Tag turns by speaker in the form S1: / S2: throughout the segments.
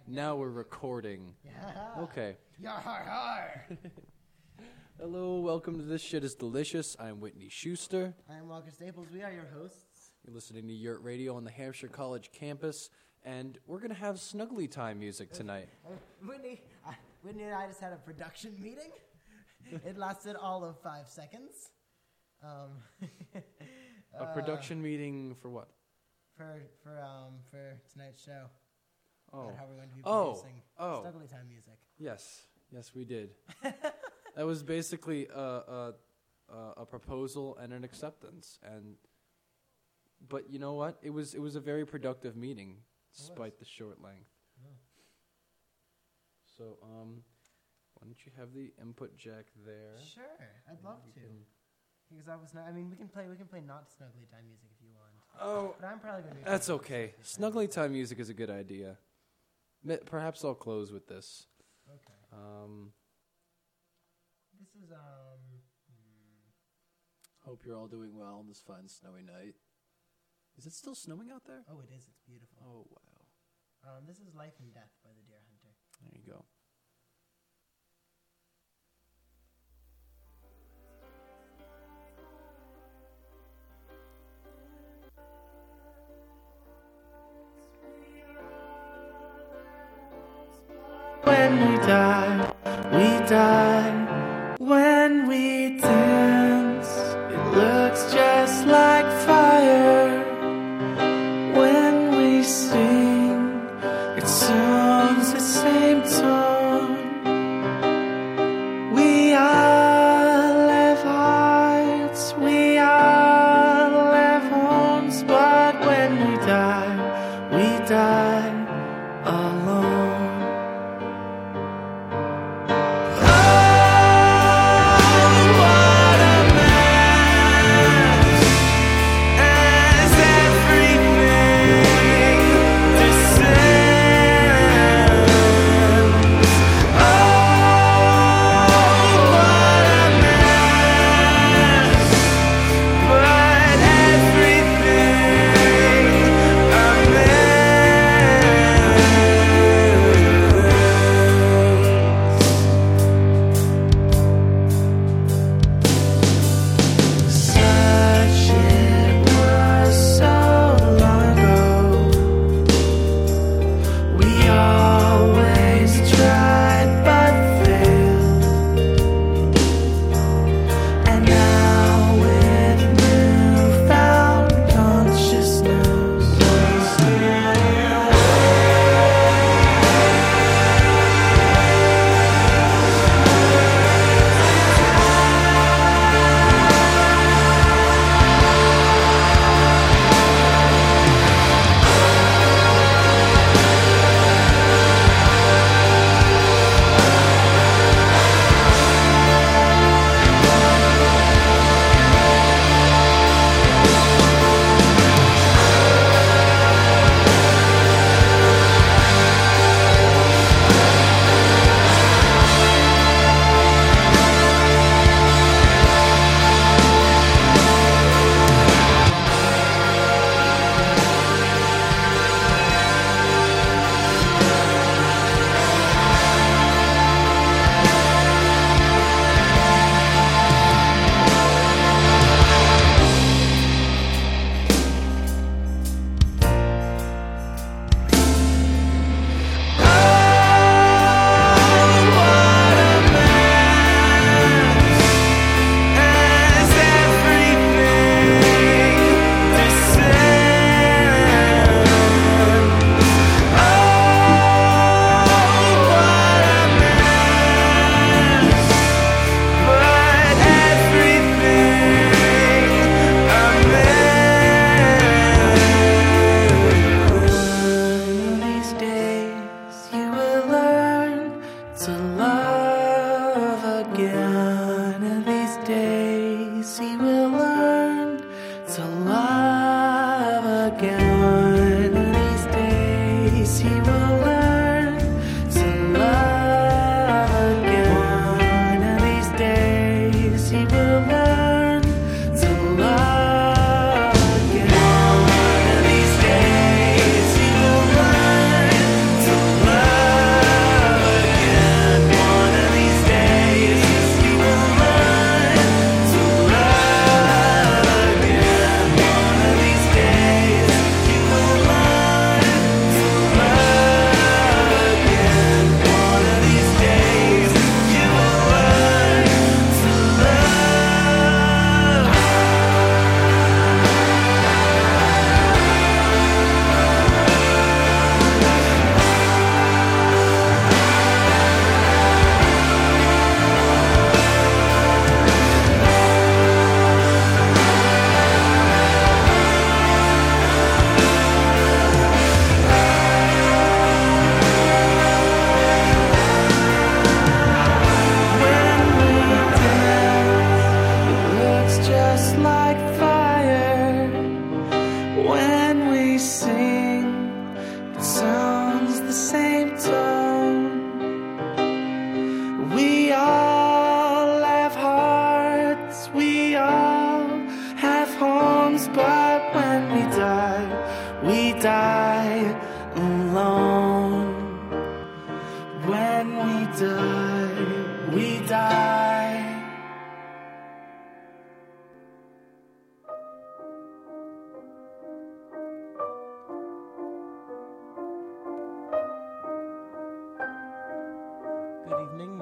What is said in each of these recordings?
S1: Now we're recording.
S2: Yeah.
S1: Okay.
S2: Yar har har.
S1: Hello, welcome to This Shit is Delicious. I'm Whitney Schuster.
S2: I'm Walker Staples. We are your hosts.
S1: You're listening to Yurt Radio on the Hampshire College campus, and we're going to have snuggly time music tonight.
S2: Whitney and I just had a production meeting. It lasted all of 5 seconds.
S1: A production meeting for what?
S2: For tonight's show.
S1: Oh.
S2: About how we're going to be producing Snuggly Time music.
S1: Yes, we did. That was basically a proposal and an acceptance, but you know what? It was a very productive meeting, despite the short length.
S2: Yeah.
S1: So, why don't you have the input jack there?
S2: Sure, I'd love to. Because I was not. I mean, we can play not Snuggly Time music if you want.
S1: Oh,
S2: but I'm probably going to.
S1: That's okay. Snuggly time music is a good idea. Perhaps I'll close with this.
S2: Okay. This is
S1: Hope you're all doing well on this fine snowy night. Is it still snowing out there?
S2: Oh, it is. It's beautiful.
S1: Oh, wow.
S2: This is Life and Death by the Deer Hunter.
S1: There you go.
S3: When we die, we die. When we dance, it looks just like fire. When we sing, it sounds the same tone. We all have hearts, we all have homes, but when we die alone.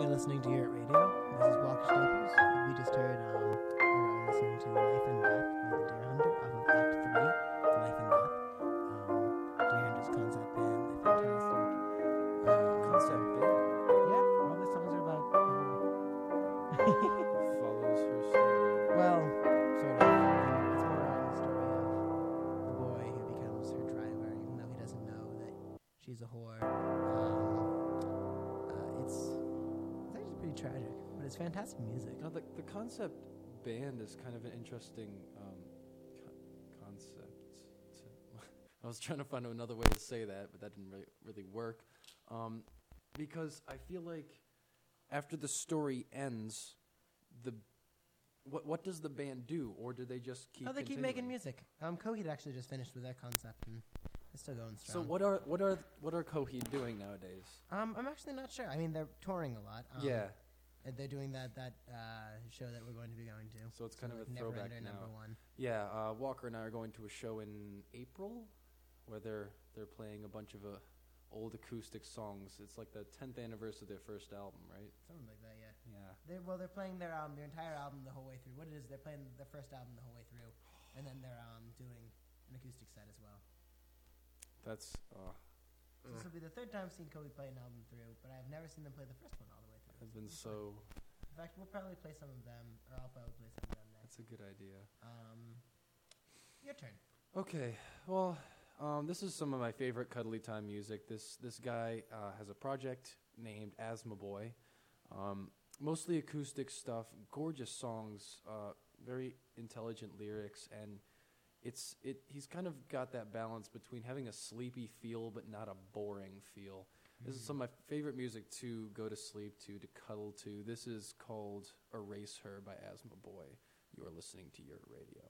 S2: been listening to Your Radio. This is Walker Staples. We just heard, or are listening to Life and Death by the Deer Hunter off of Act 3, Life and Death. Deer Hunter's concept band, they're fantastic.
S1: Concept band
S2: Yeah, all the songs are about.
S1: follows her story.
S2: Well, sort of. It's more around the story of the boy who becomes her driver, even though he doesn't know that she's a whore. It's actually pretty tragic, but it's fantastic music.
S1: No, the concept band is kind of an interesting concept. I was trying to find another way to say that, but that didn't really work. Because I feel like after the story ends, what does the band do, or do they just keep?
S2: They keep
S1: continuing?
S2: making music. Coheed actually just finished with their concept, and it's still going
S1: So
S2: strong.
S1: what are Coheed doing nowadays?
S2: I'm actually not sure. I mean, they're touring a lot.
S1: Yeah.
S2: And they're doing that show that we're going to be going to.
S1: So it's kind of a throwback
S2: Neverender
S1: now.
S2: #1.
S1: Yeah, Walker and I are going to a show in April where they're playing a bunch of old acoustic songs. It's like the 10th anniversary of their first album, right?
S2: Something like that, yeah.
S1: Yeah.
S2: They're playing their entire album the whole way through. What it is, they're playing their first album the whole way through, and then they're doing an acoustic set as well.
S1: That's
S2: So this will be the third time I've seen Kobe play an album through, but I've never seen them play the first one all the way through.
S1: has been so.
S2: In fact, we'll probably play some of them, or I'll probably play some of them next.
S1: That's a good idea.
S2: Your turn.
S1: Okay, well, this is some of my favorite cuddly time music. This guy has a project named Asthma Boy. Mostly acoustic stuff, gorgeous songs, very intelligent lyrics, and he's kind of got that balance between having a sleepy feel but not a boring feel. This is some of my favorite music to go to sleep to cuddle to. This is called Erase Her by Asthma Boy. You are listening to Your Radio.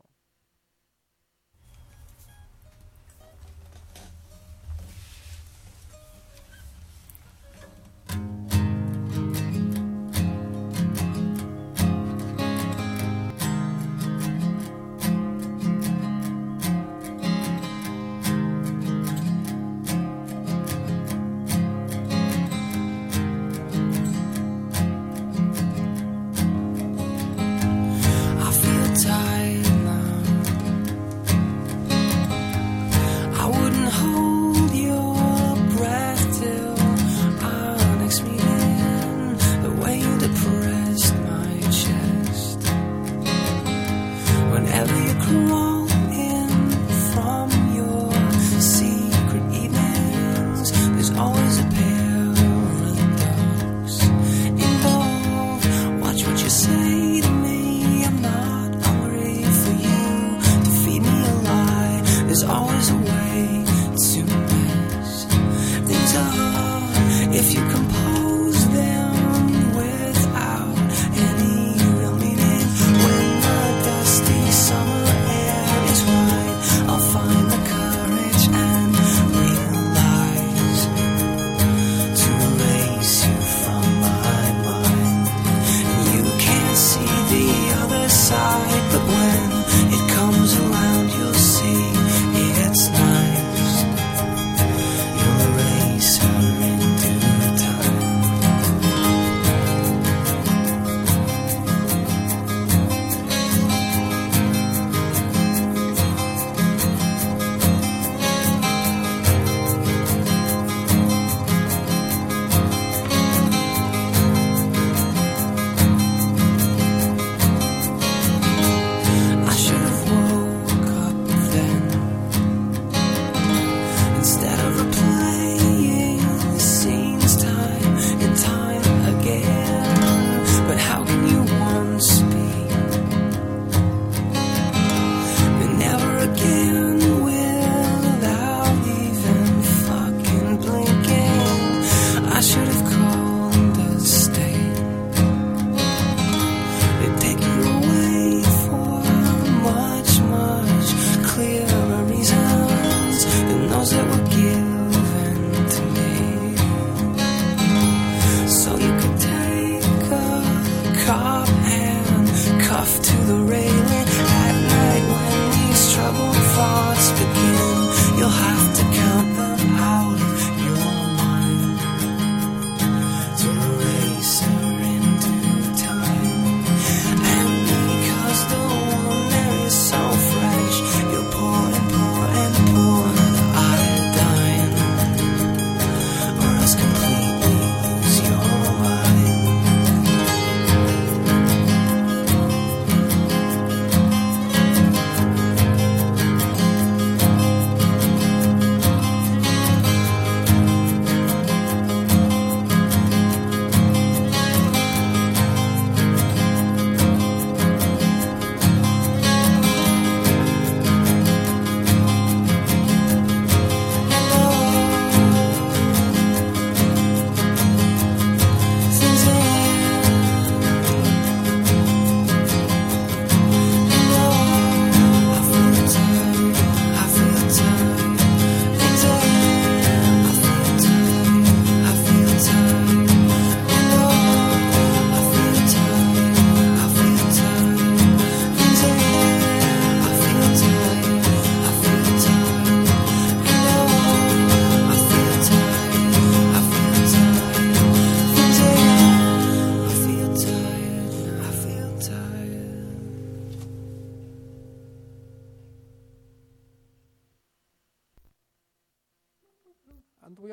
S3: I feel tired now.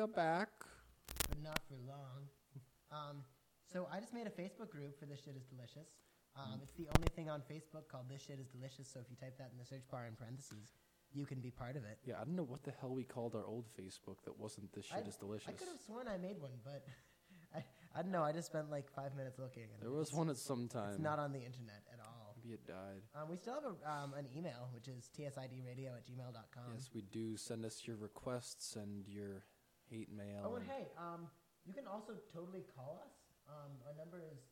S1: we are back.
S2: but not for long. So I just made a Facebook group for This Shit Is Delicious. It's the only thing on Facebook called This Shit Is Delicious, so if you type that in the search bar in parentheses, you can be part of it.
S1: Yeah, I don't know what the hell we called our old Facebook that wasn't This Shit Is Delicious.
S2: I could have sworn I made one, but I don't know. I just spent like 5 minutes looking. And
S1: There was one at some time.
S2: It's not on the internet at all.
S1: Maybe it died.
S2: We still have an email, which is tsideradio@gmail.com.
S1: Yes, we do. Send us your requests and your hate mail.
S2: Oh, and hey, you can also totally call us. Our number is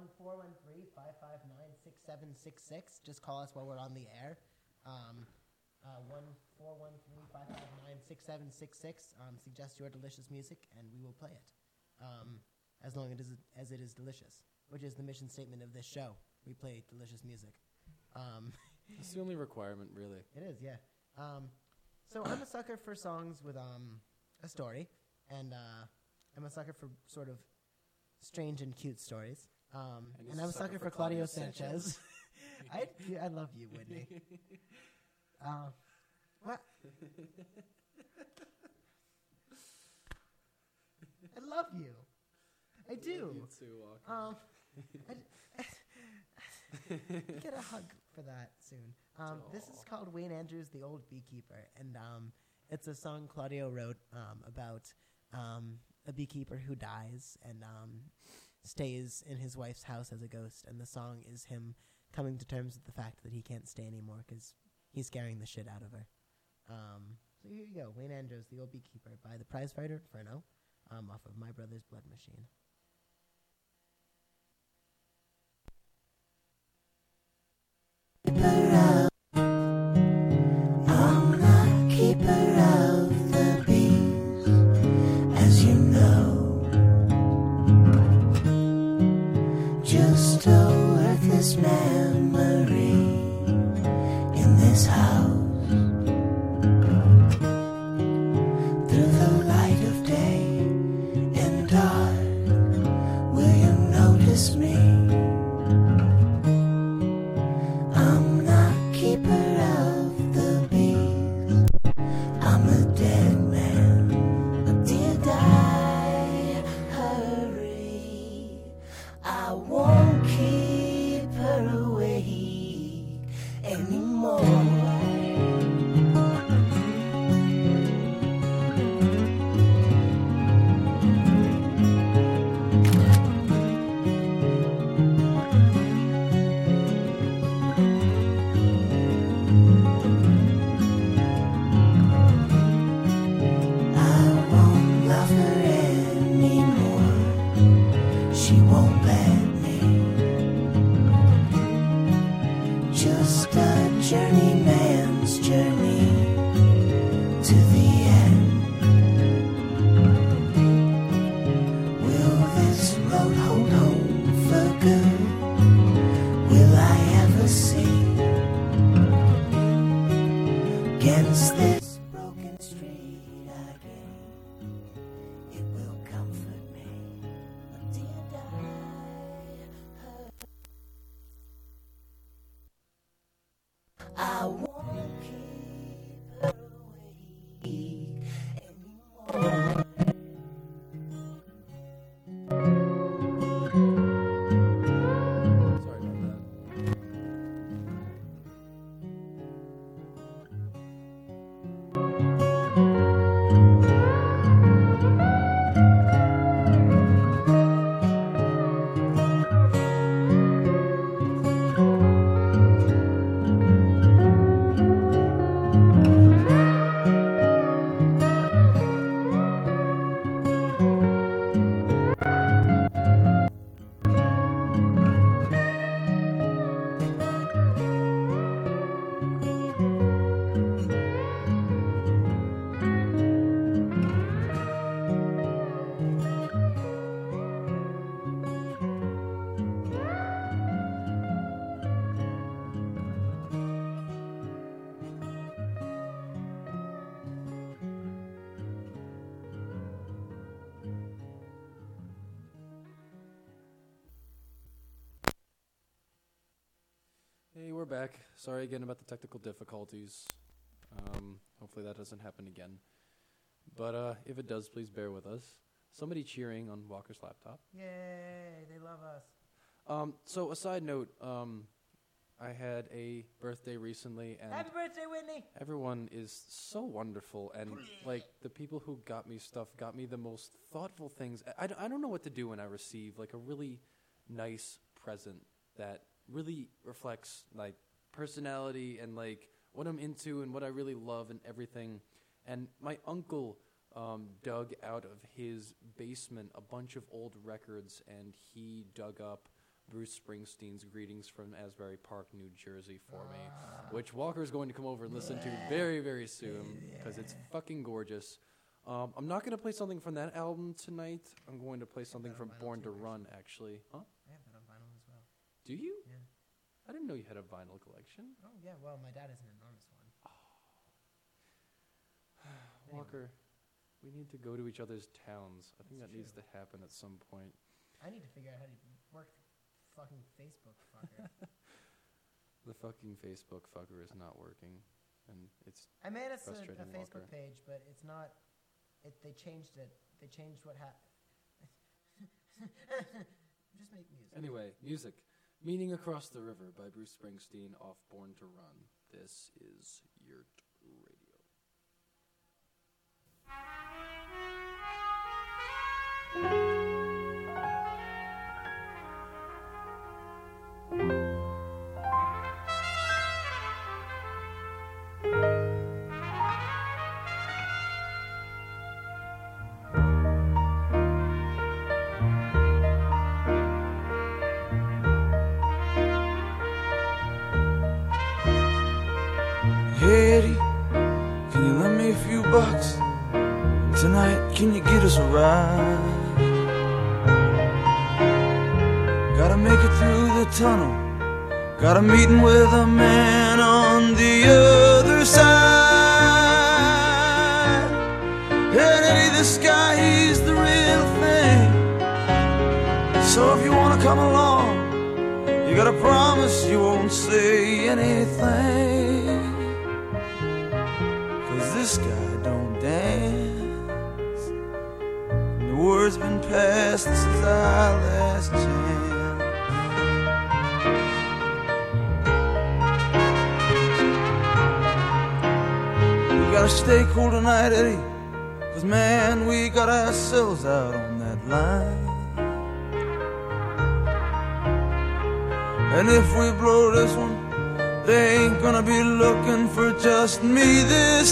S2: 1-413-559-6766. Just call us while we're on the air. 1-413-559-6766. Suggest your delicious music, and we will play it. As long as it is delicious, which is the mission statement of this show. We play delicious music.
S1: It's the only requirement, really.
S2: It is, yeah. So I'm a sucker for songs with a story, and I'm a sucker for sort of strange and cute stories. And I'm a sucker for Claudio Sanchez. I love you, Whitney. What? I love you. I do.
S1: You too, Walker.
S2: Get a hug for that soon. This is called Wayne Andrews, The Old Beekeeper, and it's a song Claudio wrote about a beekeeper who dies and stays in his wife's house as a ghost, and the song is him coming to terms with the fact that he can't stay anymore because he's scaring the shit out of her. So here you go, Wayne Andrews, The Old Beekeeper, by the prizefighter Inferno, off of My Brother's Blood Machine.
S3: I'm the keeper of the bees, as you know. Just a worthless memory in this house. Through the light of day and dark, will you notice me? I'm the keeper of the bees. I'm a dead man. Did I hurry? I won't keep her awake anymore. Journeyman's journey to the end. Will this road hold home for good? Will I ever see against this broken street again? It will comfort me. Did I hurt? I won't keep her awake anymore.
S1: Sorry about that. Hey, we're back. Sorry again about the technical difficulties. Hopefully that doesn't happen again. But if it does, please bear with us. Somebody cheering on Walker's laptop.
S2: Yay, they love us.
S1: So a side note, I had a birthday recently, and
S2: Happy birthday, Whitney!
S1: everyone is so wonderful, and like the people who got me stuff got me the most thoughtful things. I don't know what to do when I receive like a really nice present that really reflects like personality and like what I'm into and what I really love and everything. And my uncle dug out of his basement a bunch of old records, and he dug up Bruce Springsteen's Greetings from Asbury Park, New Jersey for me, which Walker is going to come over and listen to very, very soon because it's fucking gorgeous. I'm not going to play something from that album tonight. I'm going to play something from Born to Run, actually. Huh?
S2: I have that on vinyl as well.
S1: Do you?
S2: Yeah.
S1: I didn't know you had a vinyl collection.
S2: Oh, yeah, well, my dad has an enormous one.
S1: Walker, we need to go to each other's towns. I think
S2: That's
S1: that needs
S2: true.
S1: to happen at some point.
S2: I need to figure out how to work the fucking Facebook fucker.
S1: The fucking Facebook fucker is not working, and it's
S2: I made us a
S1: Frustrating,
S2: Facebook
S1: Walker.
S2: page, but it's not. They changed it. They changed what happened. Just make music.
S1: anyway. Music, "Meaning Across the River" by Bruce Springsteen off Born to Run. This is Yurt Radio.
S3: Hey Eddie, can you lend me a few bucks? Tonight, can you get us a ride? Gotta make it through the tunnel. Got a meeting with a man on the other side. And Eddie, this guy, he's the real thing. So if you wanna come along, you gotta promise you won't say anything. 'Cause this guy don't dance. And the word's been passed, this is our last chance. We gotta stay cool tonight, Eddie. 'Cause man, we got ourselves out on that line. And if we blow this one, they ain't gonna be looking for just me this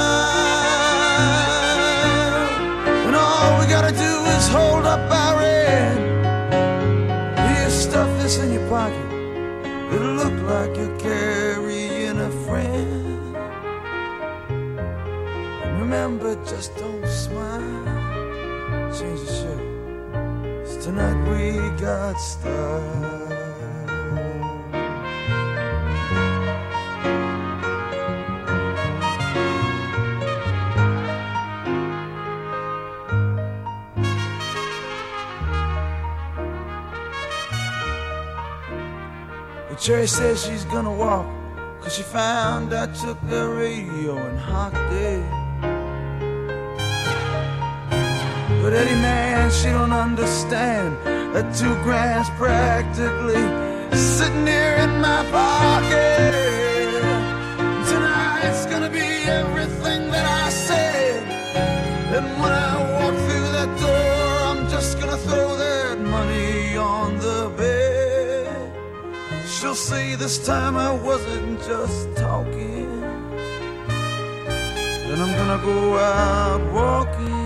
S3: time. And all we gotta do is hold up our end. Here, stuff this in your pocket. It'll look like you're carrying a friend. And remember, just don't smile. Change the shirt. 'Cause tonight we got style. Cherry says she's gonna walk, 'cause she found I took the radio and hocked it. But Eddie, man, she don't understand that $2,000's practically sitting here in my pocket. Tonight's gonna be everything that I said. And when I walk through that door, I'm just gonna throw that money on the bed. She'll say this time I wasn't just talking. Then I'm gonna go out walking.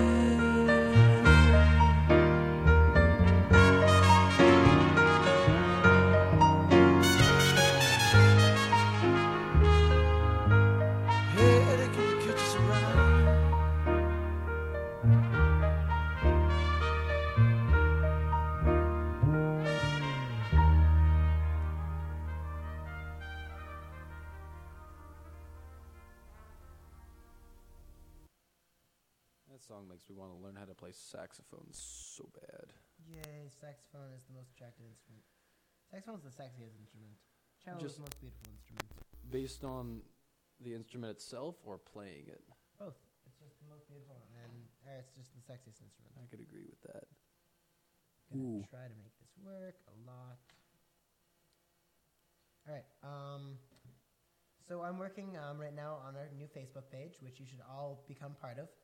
S3: Hey Eddie, can you catch us around?
S1: That song makes me want to learn how to play saxophone so bad.
S2: Yay, saxophone is the most attractive instrument. Saxophone is the sexiest instrument. Cello is
S1: Just-
S2: the most beautiful instrument.
S1: Based on the instrument itself or playing it?
S2: Both. It's just the most beautiful, and it's just the sexiest instrument.
S1: I could agree with that.
S2: Gonna
S1: Ooh.
S2: try to make this work a lot. All right. So I'm working right now on our new Facebook page, which you should all become part of.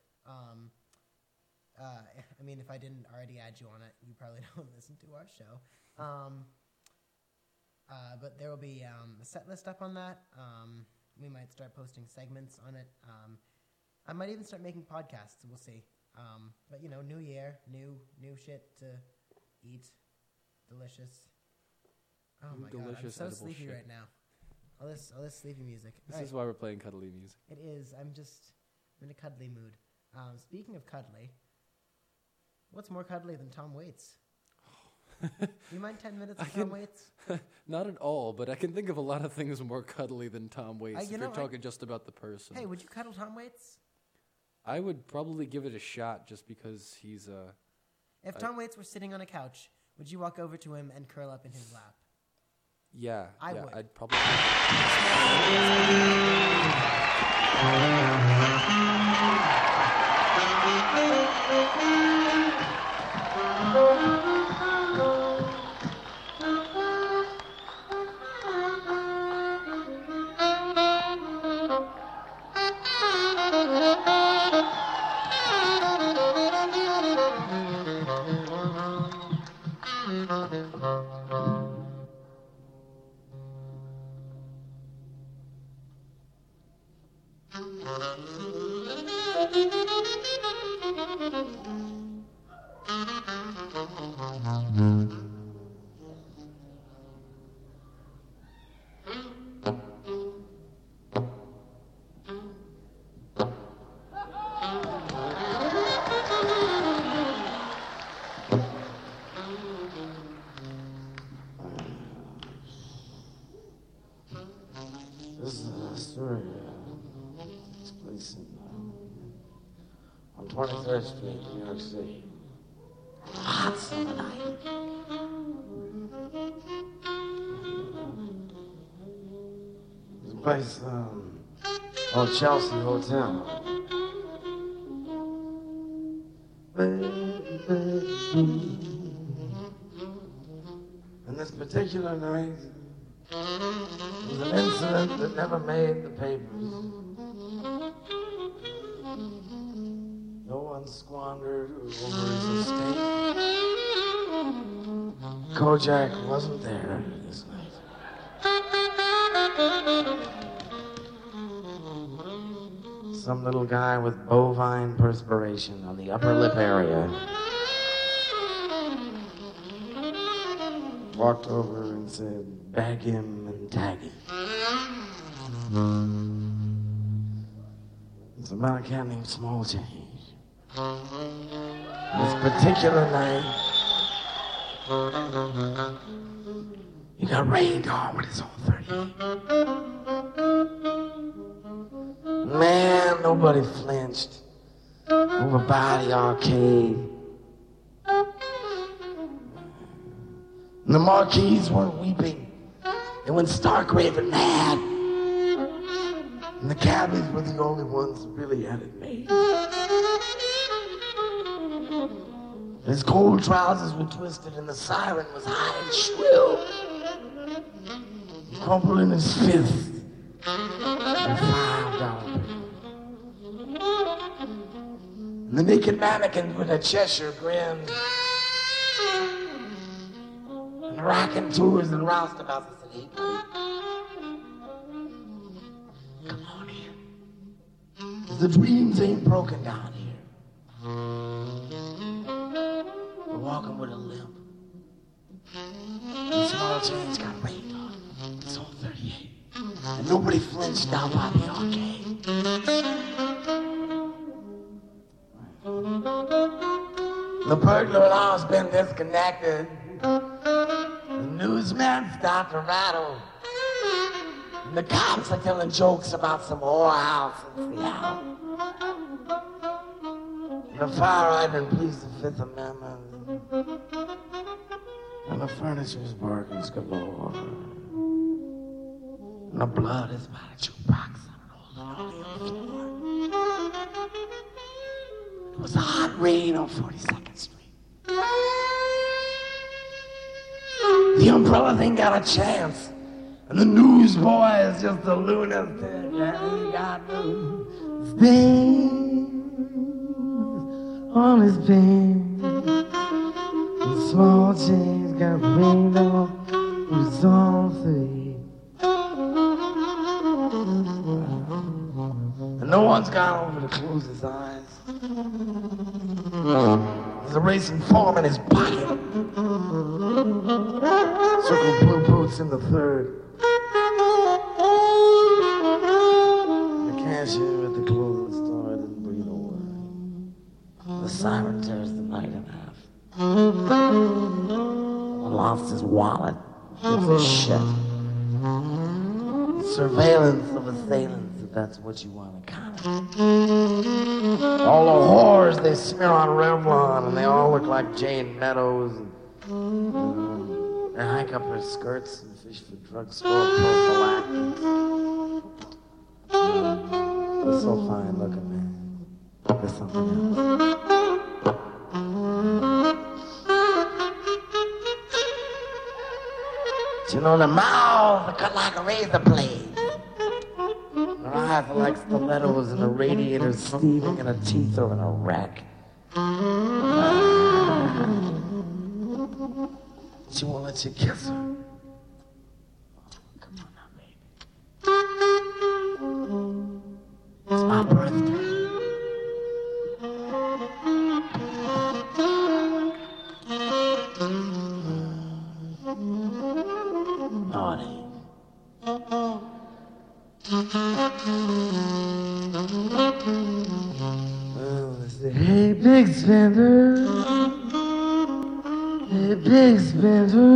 S2: I mean, if I didn't already add you on it, you probably don't listen to our show. But there will be a set list up on that. We might start posting segments on it. I might even start making podcasts. We'll see. But new year, new shit to eat, delicious. Oh
S1: New
S2: my god, I'm
S1: delicious
S2: so
S1: edible
S2: sleepy
S1: shit.
S2: right now. All this sleepy music.
S1: This
S2: All
S1: is
S2: right.
S1: why we're playing cuddly music.
S2: It is. I'm in a cuddly mood. Speaking of cuddly, what's more cuddly than Tom Waits? You mind 10 minutes of Tom Waits?
S1: Not at all, but I can think of a lot of things more cuddly than Tom Waits. If you're talking just about the person.
S2: Hey, would you cuddle Tom Waits?
S1: I would probably give it a shot just because he's
S2: If Tom Waits were sitting on a couch, would you walk over to him and curl up in his lap?
S1: yeah.
S2: I
S1: yeah,
S2: would.
S1: I'd probably.
S4: This is a story. Takes place on 23rd Street, New York City. Hot summer night. There's a place called Chelsea Hotel. And this particular night, it was an incident that never made the papers. No one squandered over his estate. Kojak wasn't there this night. Some little guy with bovine perspiration on the upper lip area walked over and said, "Bag him and tag him." It's about a cat named Small Change. This particular night, he got rained on with his own 38. Man, nobody flinched over by the arcade. And the marquees weren't weeping. They went stark raving mad. And the cabbies were the only ones who really had it made. His cold trousers were twisted and the siren was high and shrill. He crumpled in his fist and $5 bill. And the naked mannequins with a Cheshire grin. And the raconteurs and roustabouts said, "Hey, buddy, come on here. 'Cause the dreams ain't broken down here. We're walking with a limp. And Small Change got rained on. It's on 38. And nobody flinched down by the arcade. The burglar alarm's been disconnected. The newsmen start to rattle. And the cops are telling jokes about some whorehouse in Seattle. The fire hydrant pleads the Fifth Amendment. And the furniture's bargains galore. And the blood is by the jukebox on the floor. It was a hot rain on 42nd Street. The umbrella thing got a chance. And the newsboy is just a lunatic. And he got no stains on his pants. And small change got rained on his own face. And no one's gone over to close his eyes. There's a racing form in his pocket. Circle blue boots in the third. The cashier at the clothing store didn't breathe a word. The siren tears the night in half. Someone lost his wallet. Gives a shit. Surveillance of assailants, if that's what you want to call it. All the whores they smear on Revlon, and they all look like Jane Meadows. They hike up her skirts and fish for drugstore prophylactics. They're so fine looking, man. There's something else. You know, the mouth are cut like a razor blade. Her eyes are like stilettos, and the radiator's steaming, and her teeth are in a wreck. She won't let you kiss her. Come on now, baby. It's my birthday. No, it ain't. Well, they say, hey, big spender. Hey, big spender.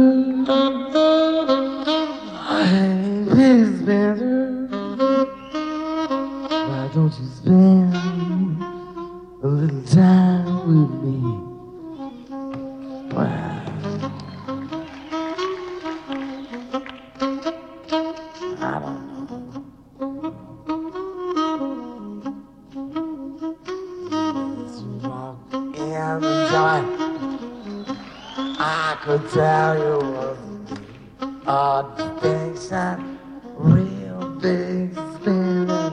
S4: Hey, big spender. Why don't you spend a little time with me? Well, I don't know. Let's walk in the joy. I could tell you a distinction, real big spinning.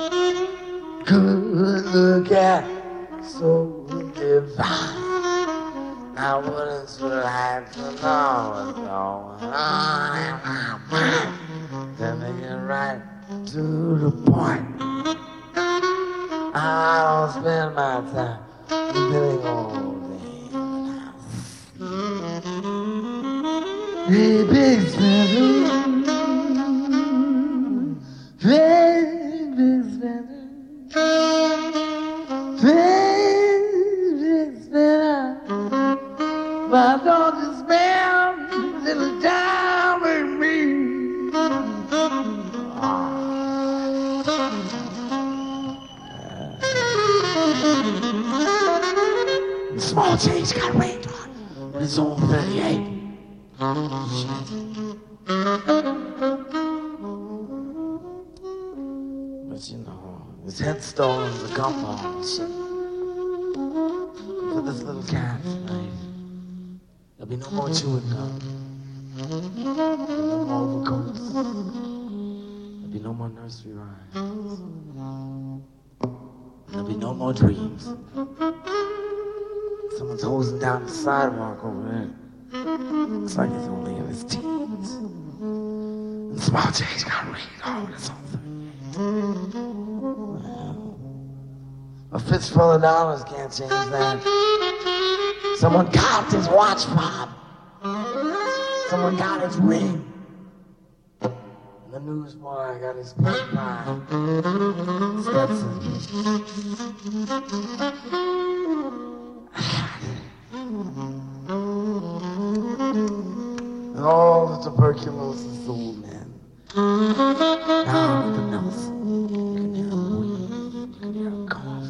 S4: Could look at so divine. I wouldn't like to know what's going on in my mind. Then they get right to the point. I don't spend my time living all day. Hey, big spender. Hey, big spender. Hey, big spender. Why don't you spend a little time with me? Small change got rained on. It's on 38. But you know, his headstone's a compound and shit. For this little cat tonight, there'll be no more chewing gum. There'll be no more overcoats. There'll be no more nursery rhymes. There'll be no more dreams. Someone's hosing down the sidewalk over there. Looks like he's only in his teens. And small change got rained on his own thing. A fistful of dollars can't change that. Someone copped his watch fob. Someone got his ring. And the newsboy got his pink pie. Stetson. And all the tuberculosis old men. Now the Nelson. You can hear him wheeze. You can hear him cough.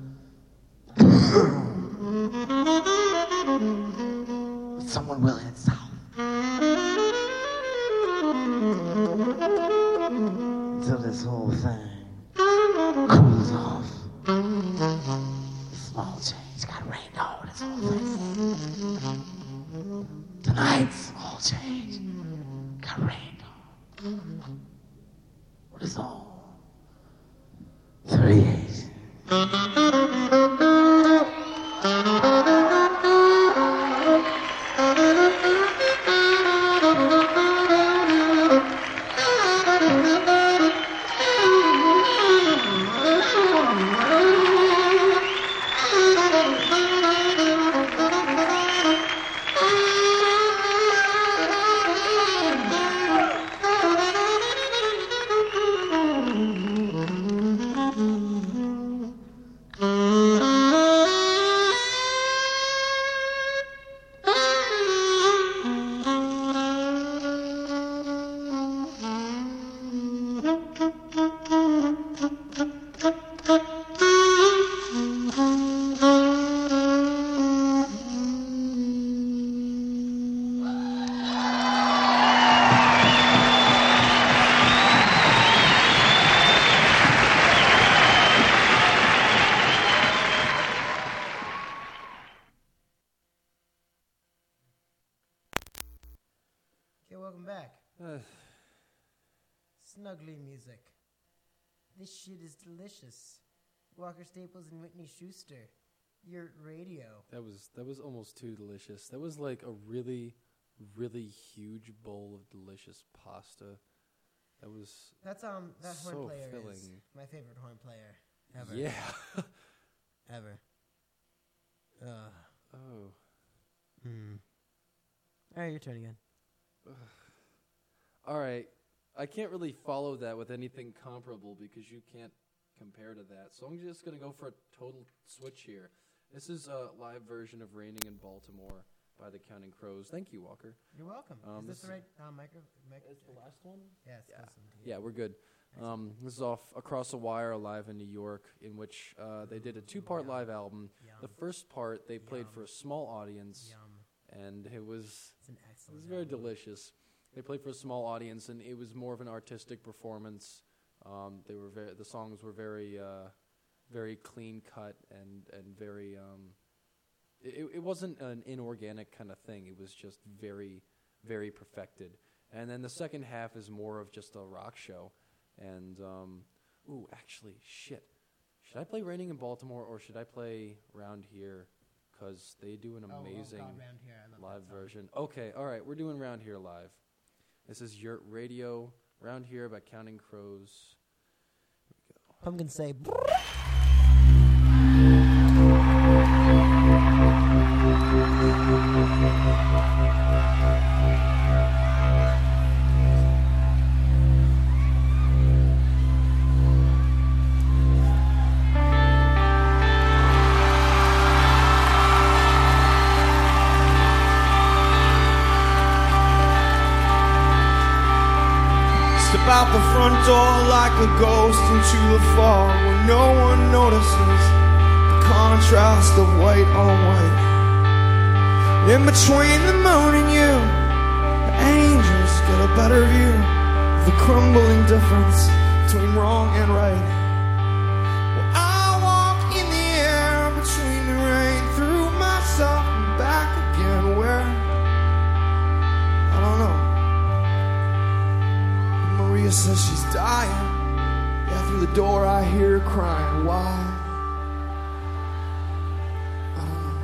S4: But someone will head south. Until this whole thing cools off. Small change. Tonight's all changed. Got rained on. What is all? 3/8.
S2: Welcome back. Snuggly music. This shit is delicious. Walker Staples and Whitney Schuster. Your radio.
S1: That was almost too delicious. That was like a really, really huge bowl of delicious pasta. That was
S2: That's that
S1: so
S2: horn player
S1: filling.
S2: is my favorite horn player ever.
S1: Yeah.
S2: Ever.
S1: Oh.
S2: Alright, your turn again.
S1: All right. I can't really follow that with anything comparable because you can't compare to that. So I'm just going to go for a total switch here. This is a live version of Raining in Baltimore by the Counting Crows. Thank you, Walker.
S2: You're welcome. Is this the right micro?
S1: Is the last one?
S2: Yes.
S1: Yeah, we're good. This is off Across the Wire live in New York, in which they did a two-part live album.
S2: Yum.
S1: The first part they played for a small audience,
S2: Yum.
S1: and it was
S2: It's an excellent
S1: very
S2: album.
S1: delicious. They played for a small audience, and it was more of an artistic performance. They were the songs were very very clean cut and very. It wasn't an inorganic kind of thing. It was just very, very perfected. And then the second half is more of just a rock show. And, actually, shit. Should I play Raining in Baltimore or should I play Round Here? Because they do an amazing
S2: Round Here. I love
S1: live
S2: that song.
S1: version. Okay, all right, we're doing Round Here live. This is Yurt Radio, Round Here by Counting Crows.
S2: Pumpkin say.
S3: Step out the front door like a ghost into the fog where no one notices the contrast of white on white. In between the moon and you, the angels get a better view of the crumbling difference between wrong and right. Well, I walk in the air between the rain, through myself and back again. Where? I don't know. Maria says she's dying. Yeah, through the door I hear her crying. Why? I don't know.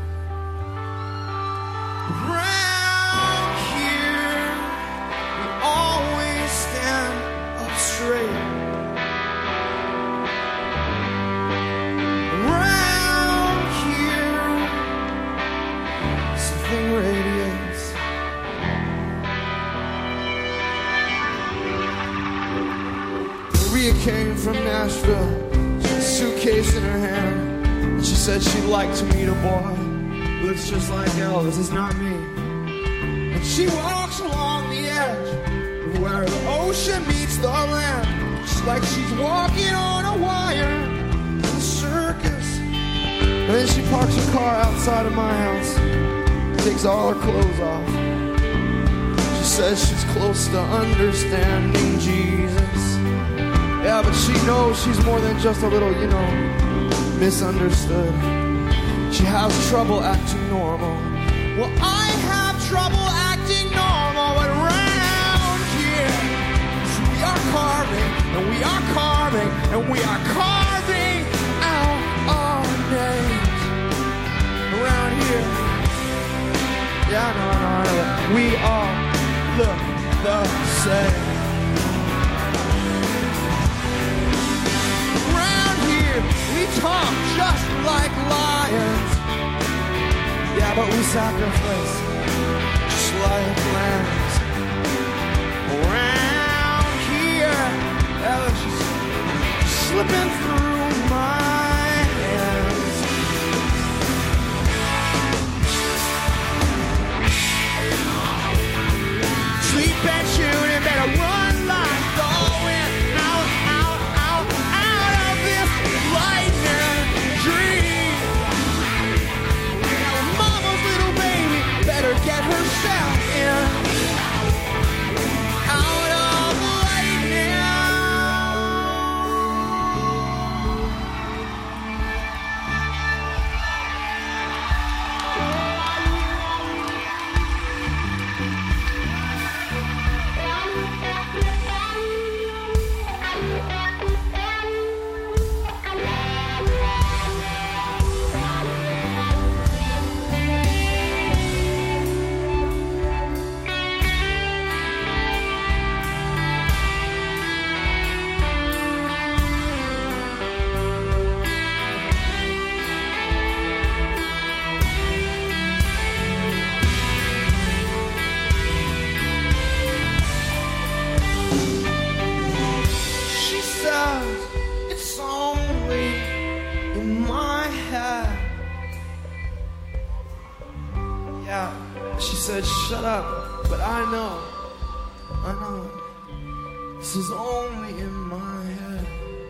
S3: Around here, we always stand up straight. Around here, something radiates. Maria came from Nashville. She had a suitcase in her hand, and she said she'd like to meet a boy. Looks just like Elvis, it's not me. And she walks along the edge of where the ocean meets the land. It's like she's walking on a wire in a circus. And then she parks her car outside of my house, takes all her clothes off. She says she's close to understanding Jesus. Yeah, but she knows she's more than just a little, misunderstood. She has trouble acting normal. Well, I have trouble acting Yeah, no, we all look the same. Around here, we talk just like lions. Yeah, but we sacrifice just like lambs. Around here, I was just slipping through my hands. Sleep and shoot and better run like going out, out, out, out of this lightning dream. Now mama's little baby better get herself in. Out of lightning. She says it's only in my head. Yeah, she said shut up, but I know, this is only in my head.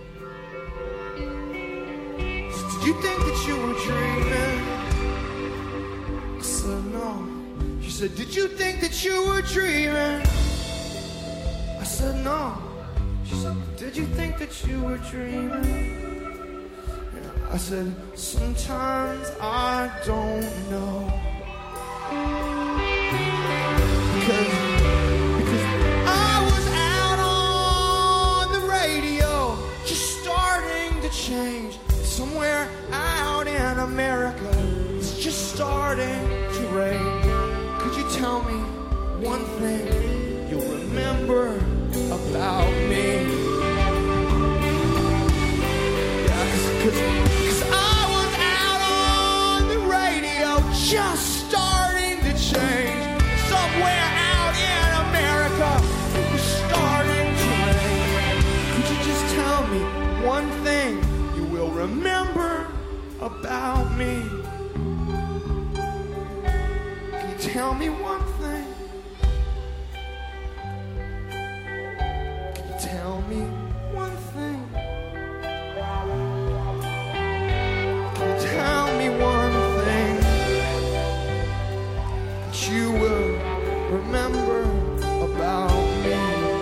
S3: So did you think that you were dreaming? I said no. She said, did you think that you were dreaming? I said no. She said, did you think that you were dreaming? I said, sometimes I don't know. Because I was out on the radio, just starting to change. Somewhere out in America, it's just starting to rain. Could you tell me one thing you'll remember about me? Yeah, cause I was out on the radio, just starting to change. Somewhere out in America, it was starting to rain. Could you just tell me one thing you will remember about me? Can you tell me one thing? Can you tell me one thing? Can you tell me one thing that you will remember about me?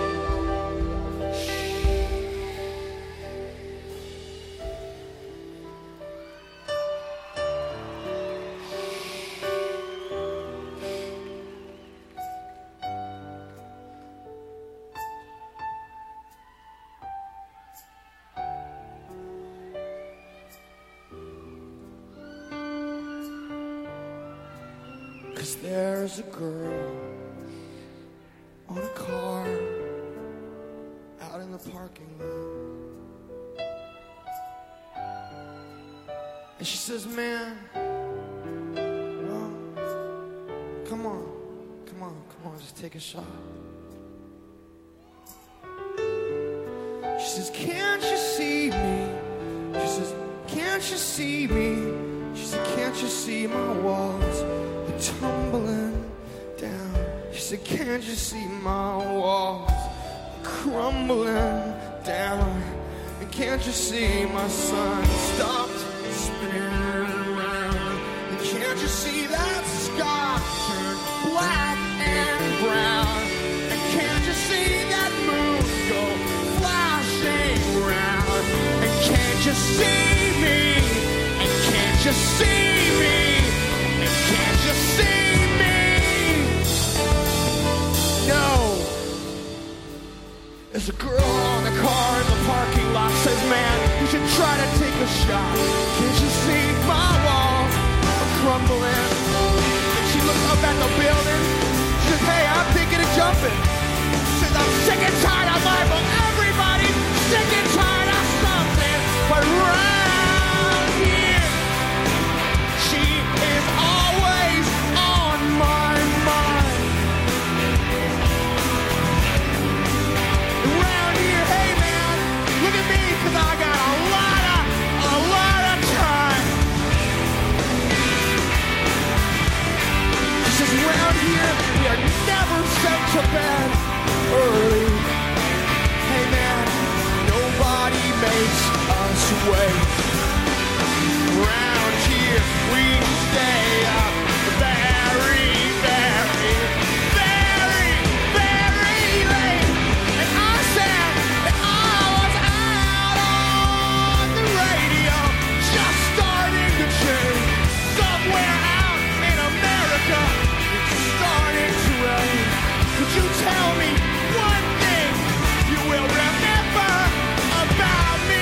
S3: Cause there's a girl on a car out in the parking lot, and she says, man, well, come on, just take a shot. She says, can't you see me? She says, can't you see me? She said, can't you see my walls are tumbling down? She said, can't you see my walls are crumbling down? And can't you see my sun stopped spinning around? And can't you see that sky turn black and brown? And can't you see that moon go flashing round? And can't you see me? And can't you see me? And can't you see me? No. There's a girl on the car in the parking lot, says, man, you should try to take a shot. Can't you see my walls are crumbling? And she looks up at the building. 'cause around here we are never sent to bed early. Hey man, nobody makes us wait. Around here we stay up very, very, very, very late. And I said that I was out on the radio, just starting to change. Somewhere out in America, it's starting to rain. Could you tell me one thing you will remember about me?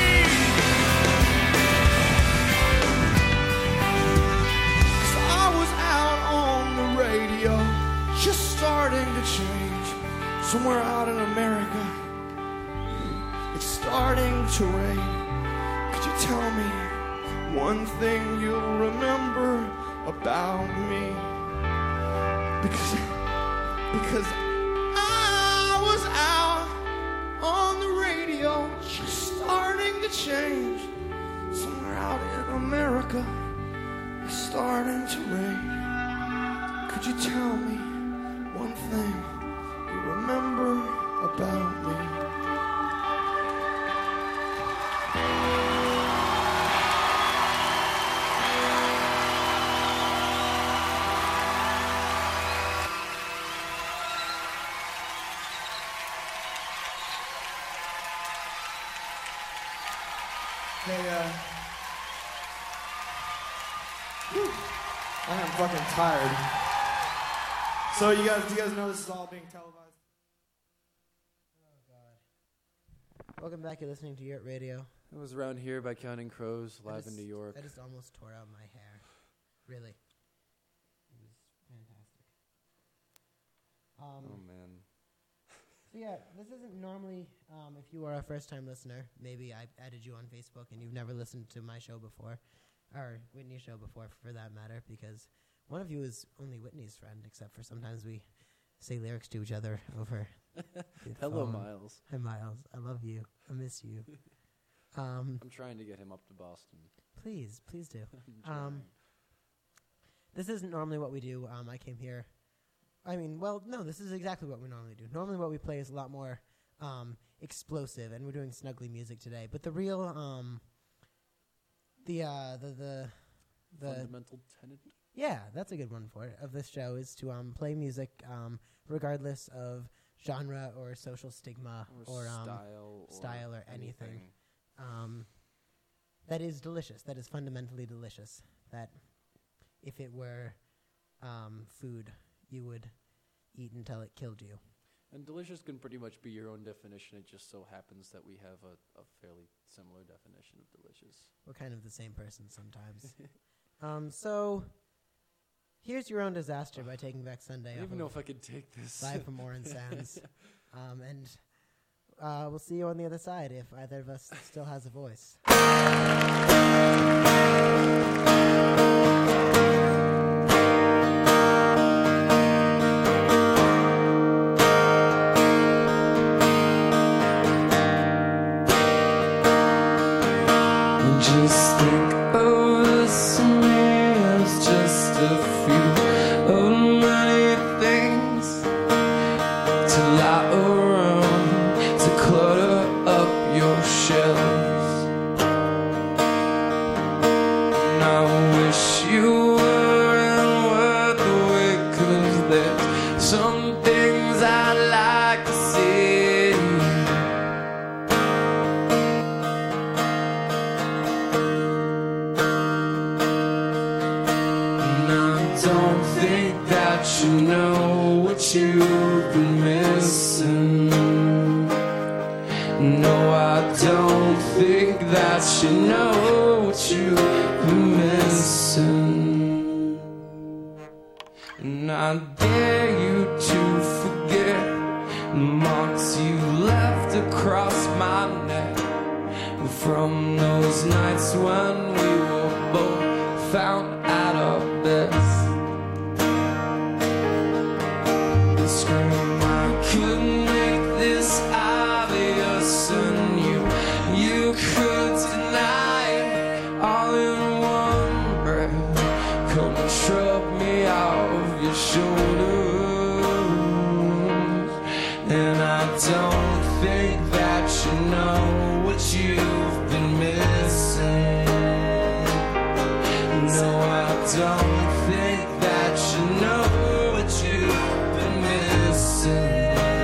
S3: 'Cause I was out on the radio, just starting to change. Somewhere out in America, it's starting to rain. Could you tell me one thing you'll remember about me? Because I was out on the radio, just starting to change. Somewhere out in America, it's starting to rain. Could you tell me one thing you remember about me? I am fucking tired. So do you guys know this is all being televised?
S2: Oh, God. Welcome back. You're listening to Yurt Radio.
S1: It was Around Here by Counting Crows, live in New York.
S2: I just almost tore out my hair. Really. It was fantastic.
S1: Oh, man.
S2: So yeah, this isn't normally, if you are a first-time listener, maybe I added you on Facebook and you've never listened to my show before, or Whitney's show before, for that matter, because one of you is only Whitney's friend, except for sometimes we say lyrics to each other over the
S1: Hello,
S2: phone.
S1: Miles.
S2: Hi, Miles. I love you. I miss you.
S1: I'm trying to get him up to Boston.
S2: Please do.
S1: I'm trying.
S2: This isn't normally what we do. I came here. No, this is exactly what we normally do. Normally what we play is a lot more explosive, and we're doing snuggly music today. But the real, the
S1: Fundamental tenet?
S2: yeah, that's a good one for it, of this show is to play music regardless of genre or social stigma or style or anything. That is delicious. That is fundamentally delicious. That if it were food, you would eat until it killed you.
S1: And delicious can pretty much be your own definition. It just so happens that we have a fairly similar definition of delicious.
S2: We're kind of the same person sometimes. So here's Your Own Disaster by Taking Back Sunday.
S1: I don't even know if I could take this.
S2: Live from Orin Sands. And we'll see you on the other side if either of us still has a voice.
S3: Just think of the scenarios, just a few of many things to lie around, to clutter up your shelves. And I wish you weren't worth the wait, 'cause there's some things I'd like to see. Don't think that you know what you've been missing. No, I don't think that you know what you've been missing. And I dare you to forget the marks you left across my neck from those nights when we were both found at our best. Scream, I couldn't make this obvious, and you could deny it all in one breath. Come and shrug me off your shoulders. shoulders. And I don't think that you know what you've been missing. No, I don't think that you know what you've been missing.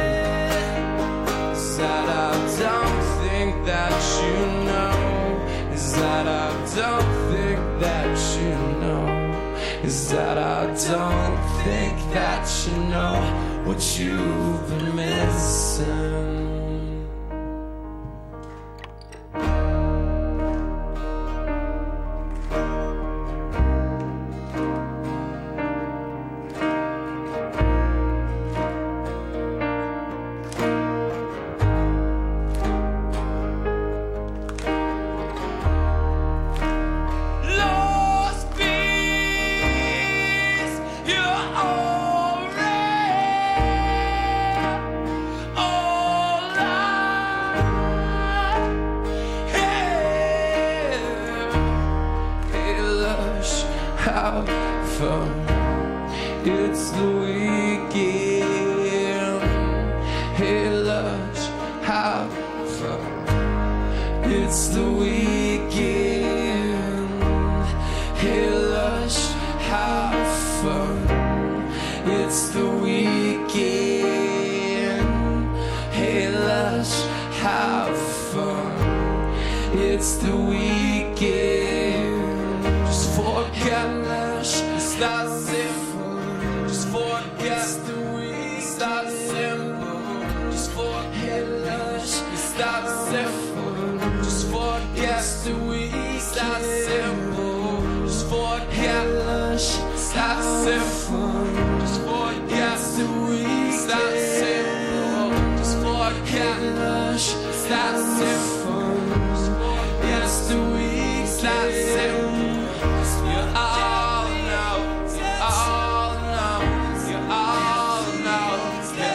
S3: Is that I don't think that you know. Is that I don't think that you know. Is that I don't think that you know what you've been missing. It's the weekend. Hey, lush, have fun. It's the weekend. Hey, lush, have fun. It's the weekend. Hey, lush, have fun. It's the weekend. Just forget lush. It's that simple. Just forget the week. It's that simple. Just forget lush. It's that simple. Just forget the week. It's that simple. Just forget lush. It's that simple. Just forget the week. It's that simple. Just forget lush. It's that simple. Just forget the week. It's that simple. You all know. You all know. You all know. You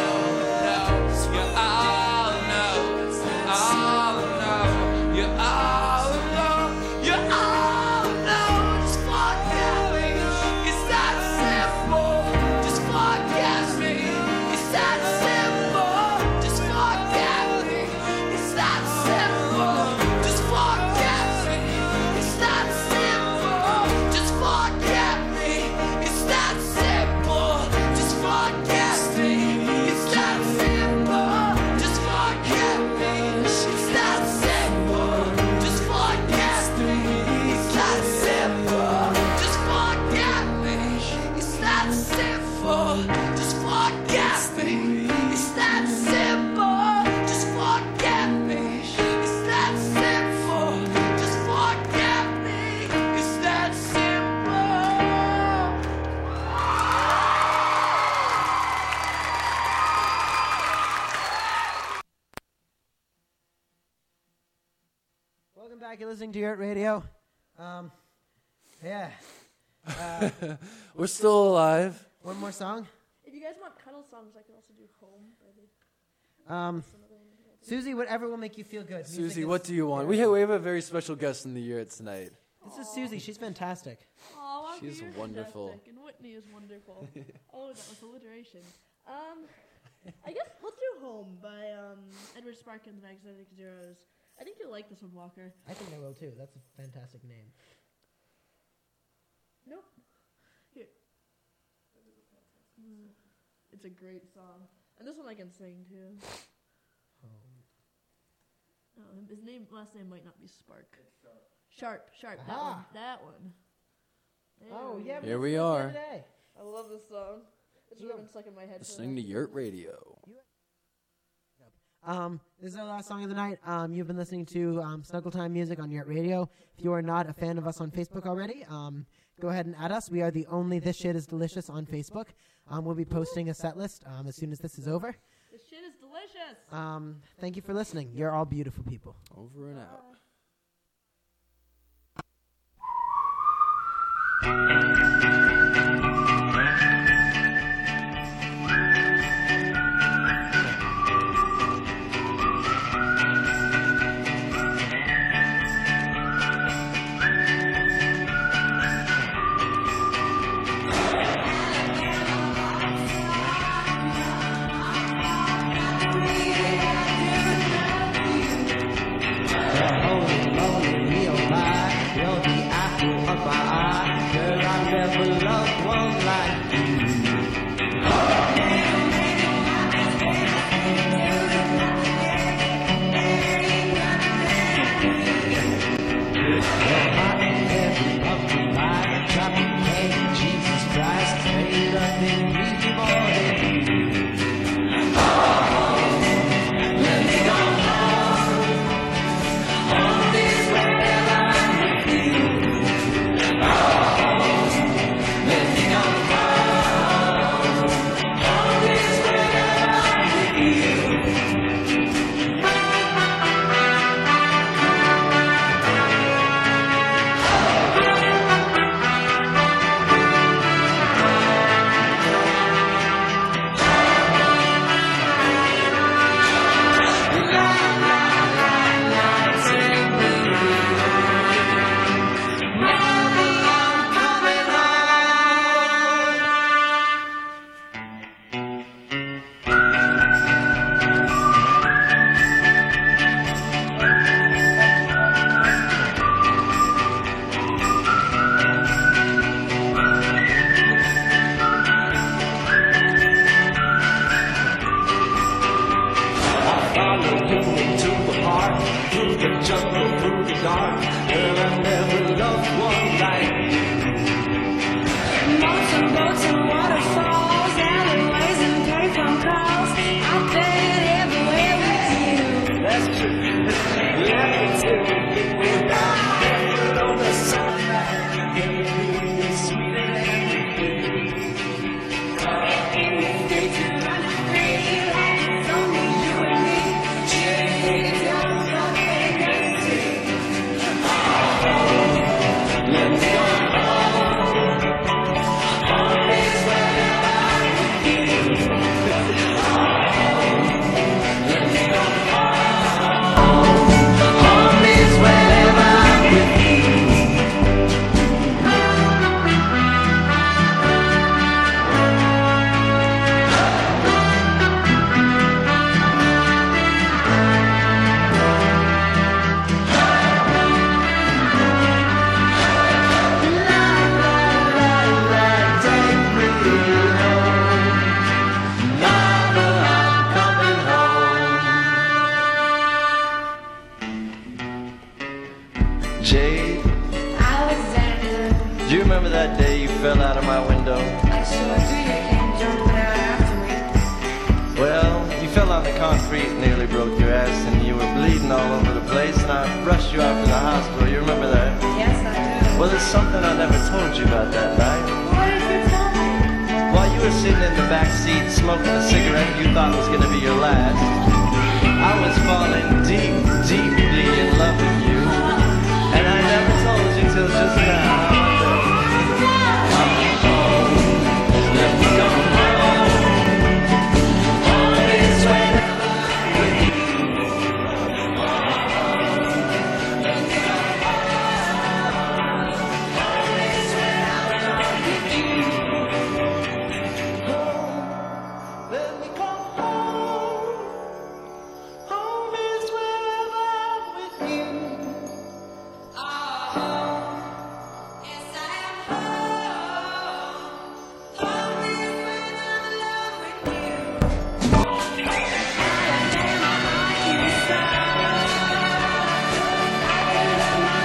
S3: all know. You all know. You all know. You all know. You all know. Just forget me. It's that simple. Just forget me. It's that simple. Just forget me. It's that simple. Just forget me. It's that simple. Just forget me. It's that simple. Just forget me. It's that simple. Just forget me. It's that simple. Just forget me. It's that simple. Just forget me. It's that simple. Just forget me. It's that simple. Just forget me. It's that simple. Just forget me. It's that simple.
S2: Welcome back. You're listening to Yurt Radio. Yeah.
S1: We're still alive.
S2: One more song.
S5: If you guys want cuddle songs, I can also do Home by the
S2: Susie, whatever will make you feel good. Music
S1: Susie,
S2: is-
S1: what do you want? We have a very special guest in the Yurt tonight.
S2: This is Susie. She's fantastic.
S5: Aw,
S1: She's
S5: you're
S1: wonderful.
S5: fantastic, and Whitney is wonderful. Oh, that was alliteration. I guess let's do Home by Edward Spark and the Magnetic Zeros. I think you'll like this one, Walker.
S2: I think I will too. That's a fantastic name.
S5: Nope. Here. It's a great song. And this one I can sing too. Oh, his last name might not be Spark. Sharp.
S2: Aha.
S5: That one. There
S2: Oh,
S5: we
S2: yeah.
S5: go.
S1: Here we
S2: listened to it the
S1: are.
S2: other day.
S5: I love this song. It's really been stuck in my head. for
S1: Listening
S5: the
S1: to
S5: last
S1: Yurt
S5: year.
S1: Radio.
S2: This is our last song of the night. You've been listening to Snuggle Time Music on Yurt Radio. If you are not a fan of us on Facebook already, go ahead and add us. We are the only This Shit Is Delicious on Facebook. We'll be posting a set list as soon as this is over.
S5: This shit is delicious.
S2: Thank you for listening. You're all beautiful people.
S1: Over and out.
S6: nearly broke your ass and you were bleeding all over the place and I rushed you off to the hospital. You remember that?
S7: Yes, I do.
S6: Well, there's something I never told you about that night.
S7: What did you tell me?
S6: While you were sitting in the back seat smoking a cigarette you thought was going to be your last, I was falling deep, deeply in love with you. And I never told you till just now. Let me go home. All this way. Let me go home. Home is wherever I'm with you.
S8: Yes, I am home. Home is when I'm alone with you. I am there, my heart inside. I love my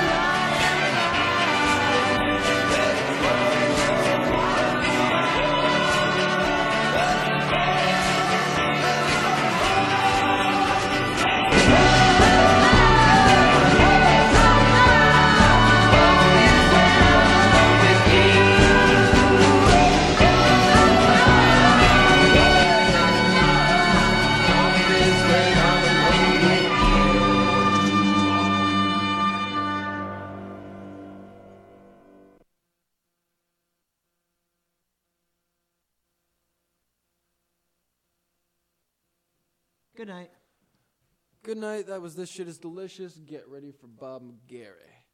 S2: Good night.
S1: Good night. That was This Shit Is Delicious. Get ready for Bob McGarry.